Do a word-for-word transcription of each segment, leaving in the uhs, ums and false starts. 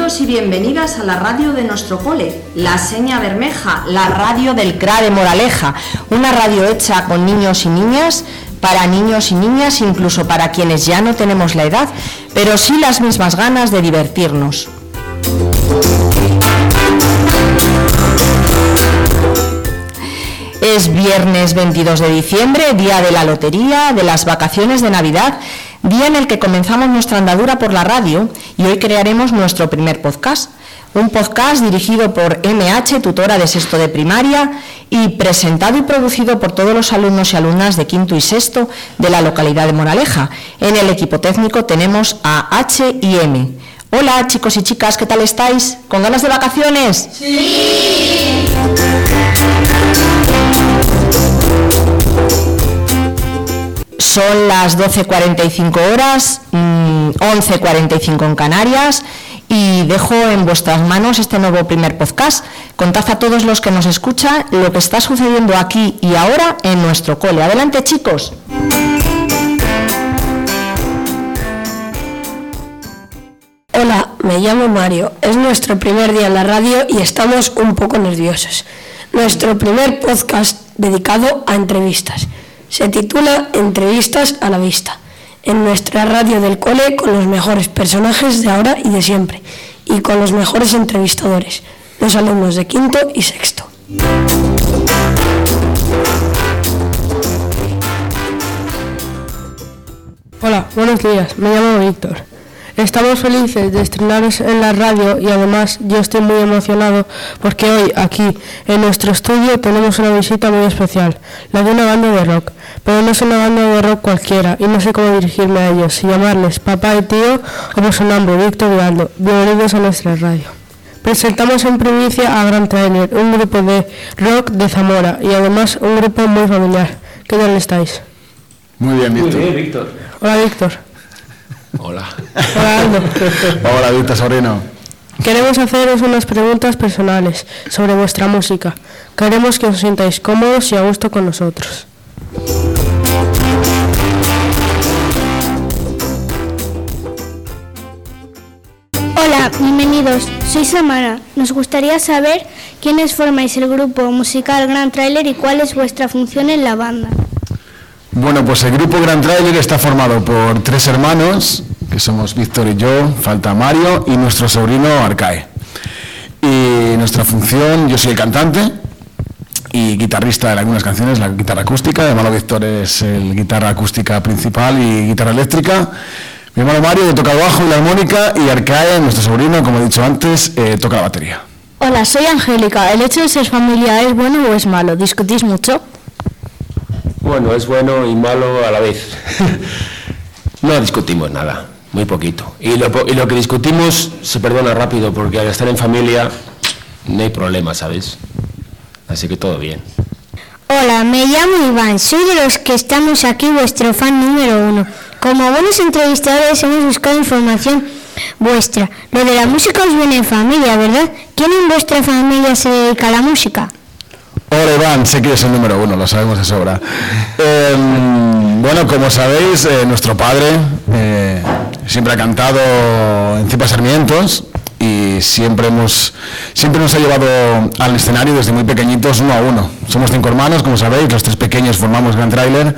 Bienvenidos y bienvenidas a la radio de nuestro cole, La Seña Bermeja, la radio del C R A de Moraleja, una radio hecha con niños y niñas, para niños y niñas, incluso para quienes ya no tenemos la edad, pero sí las mismas ganas de divertirnos. Es viernes veintidós de diciembre, día de la lotería, de las vacaciones de Navidad, día en el que comenzamos nuestra andadura por la radio y hoy crearemos nuestro primer podcast. Un podcast dirigido por eme hache, tutora de sexto de primaria, y presentado y producido por todos los alumnos y alumnas de quinto y sexto de la localidad de Moraleja. En el equipo técnico tenemos a H y M. Hola chicos y chicas, ¿qué tal estáis? ¿Con ganas de vacaciones? ¡Sí! Son las doce cuarenta y cinco horas, once cuarenta y cinco en Canarias, y dejo en vuestras manos este nuevo primer podcast. Contad a todos los que nos escuchan lo que está sucediendo aquí y ahora en nuestro cole. Adelante, chicos. Hola, me llamo Mario. Es nuestro primer día en la radio y estamos un poco nerviosos. Nuestro primer podcast dedicado a entrevistas. Se titula Entrevistas a la Vista. En nuestra radio del cole, con los mejores personajes de ahora y de siempre, y con los mejores entrevistadores, los alumnos de quinto y sexto. Hola, buenos días, me llamo Víctor. Estamos felices de estrenaros en la radio y además yo estoy muy emocionado porque hoy aquí en nuestro estudio tenemos una visita muy especial, la de una banda de rock, pero no es una banda de rock cualquiera y no sé cómo dirigirme a ellos, si llamarles papá y tío o por su nombre, Víctor y Aldo. Bienvenidos a nuestra radio. Presentamos en primicia a Gran Trailer, un grupo de rock de Zamora y además un grupo muy familiar. ¿Qué tal estáis? Muy bien, Víctor. Muy bien, Víctor. Hola, Víctor. Hola. Hola, Aldo. Hola, Víctor, sobrino. Queremos haceros unas preguntas personales sobre vuestra música. Queremos que os sintáis cómodos y a gusto con nosotros. Hola, bienvenidos. Soy Samara. Nos gustaría saber quiénes formáis el grupo musical Gran Trailer y cuál es vuestra función en la banda. Bueno, pues el grupo Gran Trailer está formado por tres hermanos, que somos Víctor y yo, falta Mario y nuestro sobrino Arcae. Y nuestra función, yo soy el cantante y guitarrista de algunas canciones, la guitarra acústica, mi hermano Víctor es el guitarra acústica principal y guitarra eléctrica. Mi hermano Mario toca el bajo y la armónica y Arcae, nuestro sobrino, como he dicho antes, eh, toca la batería. Hola, soy Angélica. ¿El hecho de ser familia es bueno o es malo? ¿Discutís mucho? Bueno, es bueno y malo a la vez. No discutimos nada, muy poquito. Y lo, y lo que discutimos se perdona rápido porque al estar en familia no hay problema, ¿sabes? Así que todo bien. Hola, me llamo Iván. Soy de los que estamos aquí, vuestro fan número uno. Como buenos entrevistadores hemos buscado información vuestra. Lo de la música os viene en familia, ¿verdad? ¿Quién en vuestra familia se dedica a la música? Hola Iván, sé que es el número uno, lo sabemos de sobra. Eh, bueno, como sabéis, eh, nuestro padre eh, siempre ha cantado en Cipa Sarmientos y siempre hemos siempre nos ha llevado al escenario desde muy pequeñitos, uno a uno. Somos cinco hermanos, como sabéis, los tres pequeños formamos Gran Trailer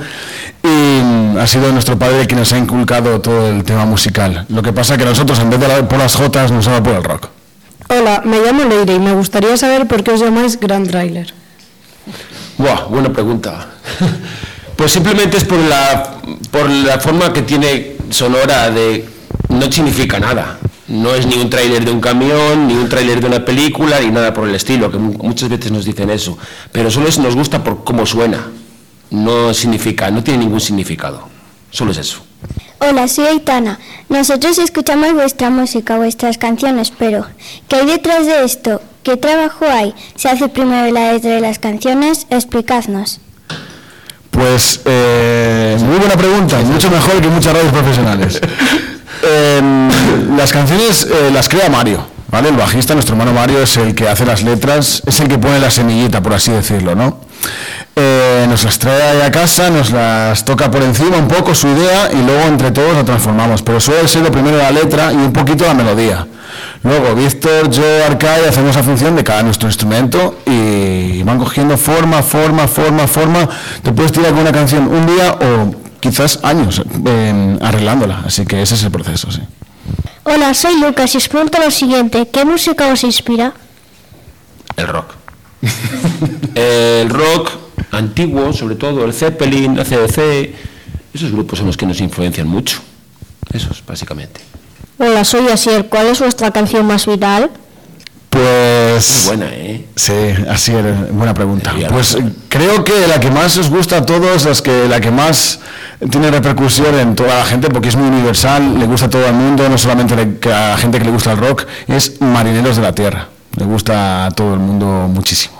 y ha sido nuestro padre quien nos ha inculcado todo el tema musical. Lo que pasa que nosotros, en vez de la, por las jotas, nos vamos por el rock. Hola, me llamo Leire y me gustaría saber por qué os llamáis Gran Trailer. Buah, buena pregunta. Pues simplemente es por la, por la forma que tiene sonora de... No significa nada. No es ni un tráiler de un camión, ni un tráiler de una película, ni nada por el estilo, que muchas veces nos dicen eso. Pero solo es, nos gusta por cómo suena. No significa, no tiene ningún significado. Solo es eso. Hola, soy Aitana. Nosotros escuchamos vuestra música, vuestras canciones, pero ¿qué hay detrás de esto? ¿Qué trabajo hay? ¿Se hace primero la letra de las canciones? Explicadnos. Pues, eh, muy buena pregunta, mucho mejor que muchas radios profesionales. Eh, las canciones eh, las crea Mario, ¿vale? El bajista, nuestro hermano Mario, es el que hace las letras, es el que pone la semillita, por así decirlo, ¿no? Eh, eh, nos las trae a casa, nos las toca por encima un poco su idea y luego entre todos lo transformamos, pero suele ser lo primero la letra y un poquito la melodía. Luego Víctor, yo, Arcai hacemos la función de cada nuestro instrumento y van cogiendo forma, forma, forma, forma. Te puedes tirar con una canción un día o quizás años eh, arreglándola, así que ese es el proceso, sí. Hola, soy Lucas y os pregunto lo siguiente, ¿qué música os inspira? El rock. El rock antiguo, sobre todo, el Zeppelin, A C D C, esos grupos son los que nos influencian mucho. Esos, básicamente. Hola, soy Asier. ¿Cuál es vuestra canción más viral? Pues... Muy buena, ¿eh? Sí, así es, buena pregunta. Sí, Pues claro. creo que la que más os gusta a todos, las que, la que más tiene repercusión en toda la gente, porque es muy universal, le gusta a todo el mundo, no solamente le- a la gente que le gusta el rock, es Marineros de la Tierra. Le gusta a todo el mundo muchísimo.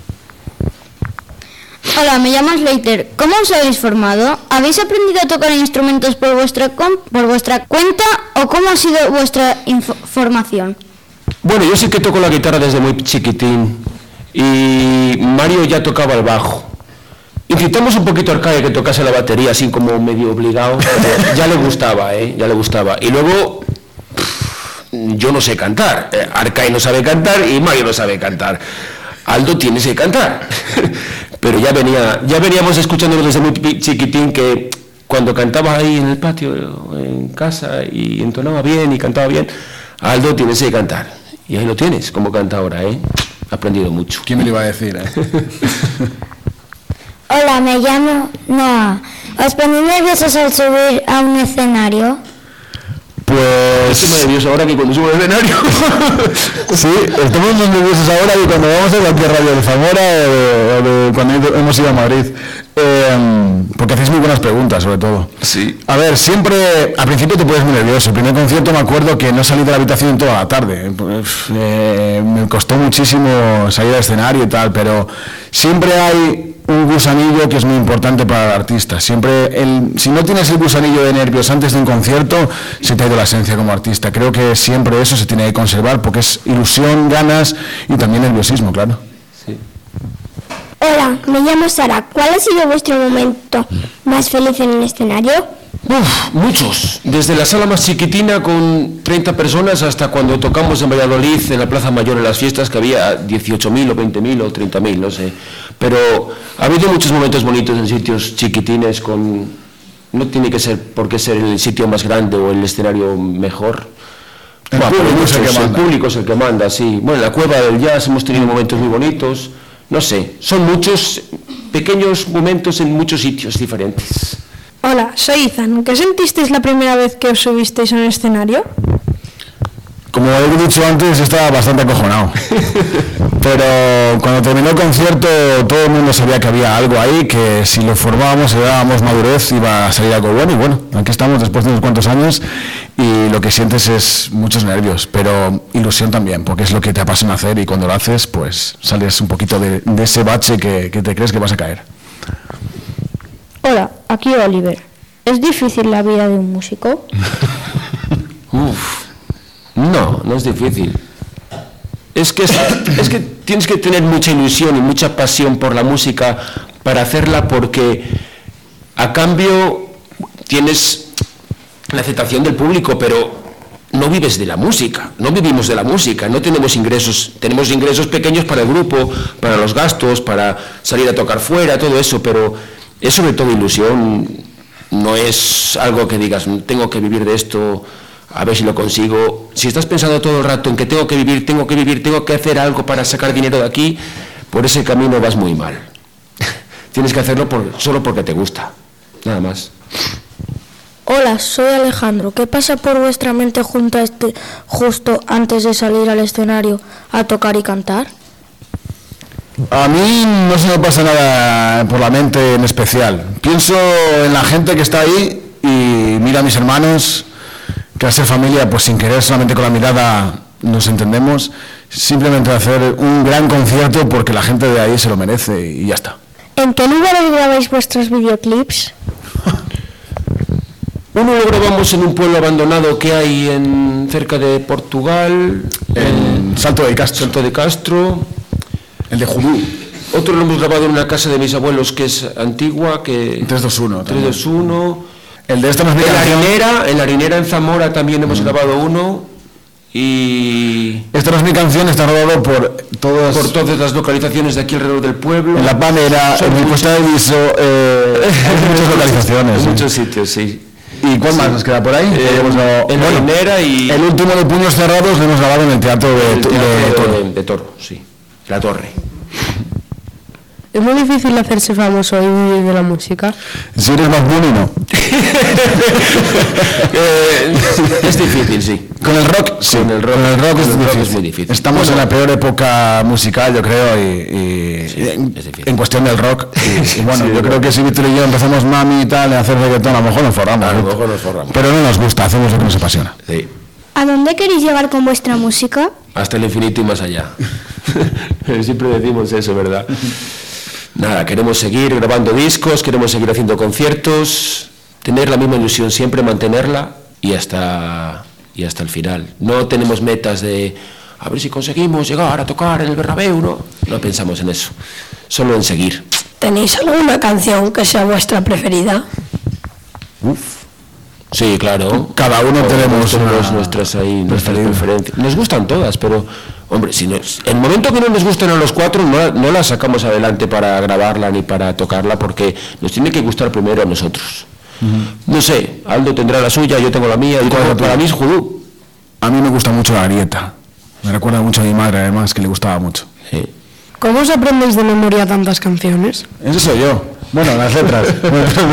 Hola, me llamo Slater. ¿Cómo os habéis formado? ¿Habéis aprendido a tocar instrumentos por vuestra, com- por vuestra cuenta o cómo ha sido vuestra info- formación? Bueno, yo sí que toco la guitarra desde muy chiquitín y Mario ya tocaba el bajo. Incitamos un poquito a Arcai que tocase la batería así como medio obligado, pero ya le gustaba, ¿eh? Ya le gustaba. Y luego, pff, yo no sé cantar, eh, Arcai no sabe cantar y Mario no sabe cantar. Aldo tiene que cantar. Pero ya venía, ya veníamos escuchándolo desde muy pi- chiquitín que cuando cantaba ahí en el patio, en casa, y entonaba bien y cantaba bien, Aldo tienes que cantar. Y ahí lo tienes, como canta ahora, ¿eh? Ha aprendido mucho. ¿Quién me lo iba a decir? eh? Hola, me llamo Noah. ¿Os ponéis nerviosos al subir a un escenario? Pues... Estoy más nervioso ahora que cuando subo al escenario. Sí, estamos más nerviosos ahora que cuando vamos a cualquier radio de Zamora o de, o de cuando hemos ido a Madrid. Eh, porque hacéis muy buenas preguntas, sobre todo. Sí. A ver, siempre, al principio te pones muy nervioso. El primer concierto me acuerdo que no salí de la habitación en toda la tarde. Pues, eh, me costó muchísimo salir al escenario y tal, pero siempre hay un gusanillo que es muy importante para el artista. Siempre, el, si no tienes el gusanillo de nervios antes de un concierto, se te ha ido la esencia como artista. Creo que siempre eso se tiene que conservar porque es ilusión, ganas y también nerviosismo, claro. Hola, me llamo Sara. ¿Cuál ha sido vuestro momento más feliz en el escenario? Uf, muchos. Desde la sala más chiquitina con treinta personas hasta cuando tocamos en Valladolid, en la Plaza Mayor, en las fiestas, que había dieciocho mil o veinte mil o treinta mil, no sé. Pero ha habido muchos momentos bonitos en sitios chiquitines con... No tiene que ser por qué ser el sitio más grande o el escenario mejor. El Buah, público pero es el muchos, que manda. el público es el que manda, sí. Bueno, en la Cueva del Jazz hemos tenido momentos muy bonitos. No sé, son muchos pequeños momentos en muchos sitios diferentes. Hola, soy Izan. ¿Qué sentisteis la primera vez que os subisteis a un escenario? Como he dicho antes, estaba bastante acojonado. Pero cuando terminó el concierto, todo el mundo sabía que había algo ahí, que si lo formábamos y dábamos madurez, iba a salir algo bueno. Y bueno, aquí estamos después de unos cuantos años y lo que sientes es muchos nervios, pero ilusión también, porque es lo que te apasiona hacer y cuando lo haces, pues sales un poquito de, de ese bache que, que te crees que vas a caer. Hola, aquí Oliver. ¿Es difícil la vida de un músico? Uf, no, no es difícil. Es que, es, es que tienes que tener mucha ilusión y mucha pasión por la música para hacerla, porque a cambio tienes la aceptación del público, pero no vives de la música, no vivimos de la música, no tenemos ingresos, tenemos ingresos pequeños para el grupo, para los gastos, para salir a tocar fuera, todo eso, pero es sobre todo ilusión, no es algo que digas, tengo que vivir de esto, a ver si lo consigo. Si estás pensando todo el rato en que tengo que vivir, tengo que vivir, tengo que hacer algo para sacar dinero de aquí, por ese camino vas muy mal. Tienes que hacerlo por, solo porque te gusta, nada más. Hola, soy Alejandro. ¿Qué pasa por vuestra mente junto a este, justo antes de salir al escenario a tocar y cantar? A mí no se me pasa nada por la mente en especial. Pienso en la gente que está ahí y miro a mis hermanos, que al ser familia, pues sin querer, solamente con la mirada nos entendemos. Simplemente hacer un gran concierto porque la gente de ahí se lo merece y ya está. ¿En qué lugares grabáis vuestros videoclips? Uno lo grabamos en un pueblo abandonado que hay en cerca de Portugal, En Salto de Castro. Salto de Castro. El de Judú. Otro lo hemos grabado en una casa de mis abuelos que es antigua, que... tres dos uno. tres dos uno. El de esta no es mi En la canción. harinera, en la harinera en Zamora también hemos mm. grabado uno. Y... Esta no es mi canción, está rodado por todas... Por todas las localizaciones de aquí alrededor del pueblo. En La Panera, en el Costa de Viso, eh, en muchas localizaciones. En sí. muchos sitios, sí. ¿Y cuál sí. más nos queda por ahí? Eh, hemos grabado, en bueno, la harinera y... El último de Puños Cerrados lo hemos grabado en el Teatro de, el teatro de, de Toro. De, de Toro, sí. La Torre. ¿Es muy difícil hacerse famoso y vivir de la música? Si eres más bueno, no. eh, es difícil, sí. Con el rock, sí. Con el rock, Con el rock, con es, el rock difícil. es muy difícil. Estamos bueno, en la peor época musical, yo creo, y, y sí, en, es en cuestión del rock. Y, y bueno, sí, yo creo que si Víctor y yo empezamos mami y tal, a hacer reggaetón, a lo mejor nos forramos. A lo mejor nos forramos. Pero no nos gusta, hacemos lo que nos apasiona. Sí. ¿A dónde queréis llegar con vuestra música? Hasta el infinito y más allá. Siempre decimos eso, ¿verdad? Nada, queremos seguir grabando discos, queremos seguir haciendo conciertos, tener la misma ilusión siempre, mantenerla y hasta, y hasta el final. No tenemos metas de a ver si conseguimos llegar a tocar en el Bernabéu, no, no pensamos en eso, solo en seguir. ¿Tenéis alguna canción que sea vuestra preferida? Uf. Sí, claro. Cada uno tenemos, tenemos una... nuestras ahí, nuestras preferencias. Nos gustan todas, pero hombre, si nos, en el momento que no nos gusten a los cuatro, no, no la sacamos adelante para grabarla ni para tocarla, porque nos tiene que gustar primero a nosotros. Uh-huh. No sé, Aldo tendrá la suya, yo tengo la mía, y tengo, para mí es Judú. A mí me gusta mucho La Grieta. Me recuerda mucho a mi madre, además, que le gustaba mucho. Sí. ¿Cómo os aprendéis de memoria tantas canciones? Eso soy yo. Bueno, las letras. Sí,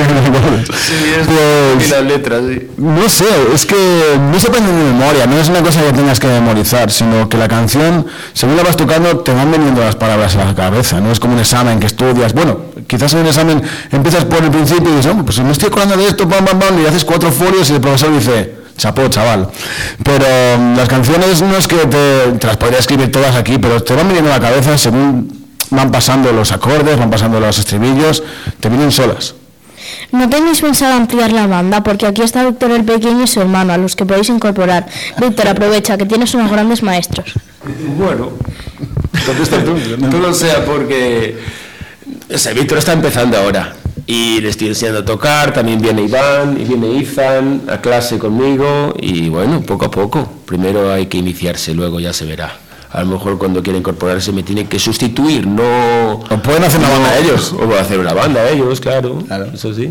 es pues, y las letras, sí. No sé, es que no se aprende de memoria, no es una cosa que tengas que memorizar, sino que la canción, según la vas tocando, te van viniendo las palabras a la cabeza, no es como un examen que estudias. Bueno, quizás en un examen empiezas por el principio y dices, oh, pues me estoy acordando de esto, pam, pam, pam, y haces cuatro folios y el profesor dice, chapó, chaval. Pero um, las canciones no es que te, te las podría escribir todas aquí, pero te van viniendo a la cabeza según van pasando los acordes, van pasando los estribillos, te vienen solas. ¿No tenéis pensado ampliar la banda? Porque aquí está Víctor el Pequeño y su hermano, a los que podéis incorporar. Víctor, aprovecha, que tienes unos grandes maestros. Bueno, contesta tú. Tú lo sea porque... O sea, Víctor está empezando ahora y le estoy enseñando a tocar, también viene Iván y viene Ethan a clase conmigo y bueno, poco a poco. Primero hay que iniciarse, luego ya se verá. A lo mejor cuando quiera incorporarse me tienen que sustituir, no... O pueden hacer una no, banda ellos. O hacer una banda ellos, claro, claro, eso sí.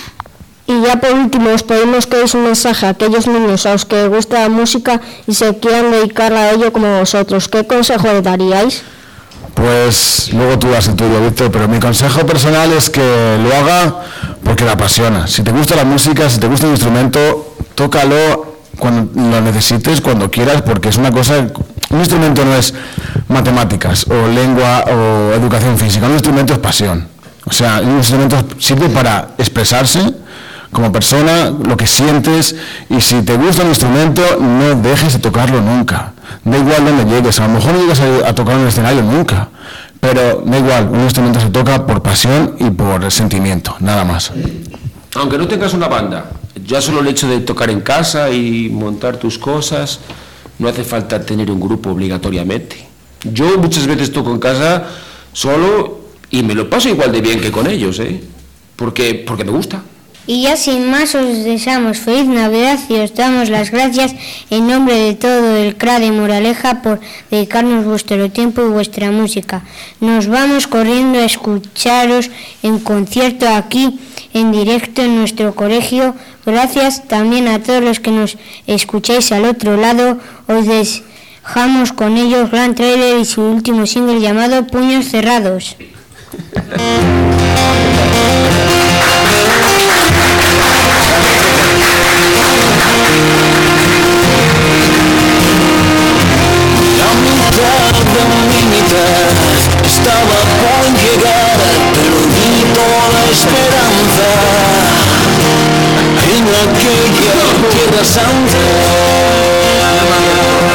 Y ya por último, os pedimos que deis un mensaje a aquellos niños a los que gusta la música y se quieran dedicar a ello como vosotros. ¿Qué consejo le daríais? Pues luego tú das el tuyo, Víctor, pero mi consejo personal es que lo haga porque le apasiona. Si te gusta la música, si te gusta el instrumento, tócalo cuando lo necesites, cuando quieras, porque es una cosa... Un instrumento no es matemáticas o lengua o educación física, un instrumento es pasión. O sea, un instrumento sirve para expresarse como persona, lo que sientes, y si te gusta un instrumento, no dejes de tocarlo nunca. Da igual donde llegues, a lo mejor no llegas a, a tocar en el escenario nunca, pero da igual, un instrumento se toca por pasión y por sentimiento, nada más. Aunque no tengas una banda, ya solo el hecho de tocar en casa y montar tus cosas... No hace falta tener un grupo obligatoriamente. Yo muchas veces toco en casa solo y me lo paso igual de bien que con ellos, ¿eh? Porque, porque me gusta. Y ya sin más os deseamos feliz Navidad y os damos las gracias en nombre de todo el C R A de Moraleja por dedicarnos vuestro tiempo y vuestra música. Nos vamos corriendo a escucharos en concierto aquí en directo en nuestro colegio. Gracias también a todos los que nos escucháis al otro lado. Os dejamos con ellos Gran Trailer y su último single llamado Puños Cerrados. La mitad de mi mitad estaba por llegar, pero vi toda la esperanza en aquella tierra santa.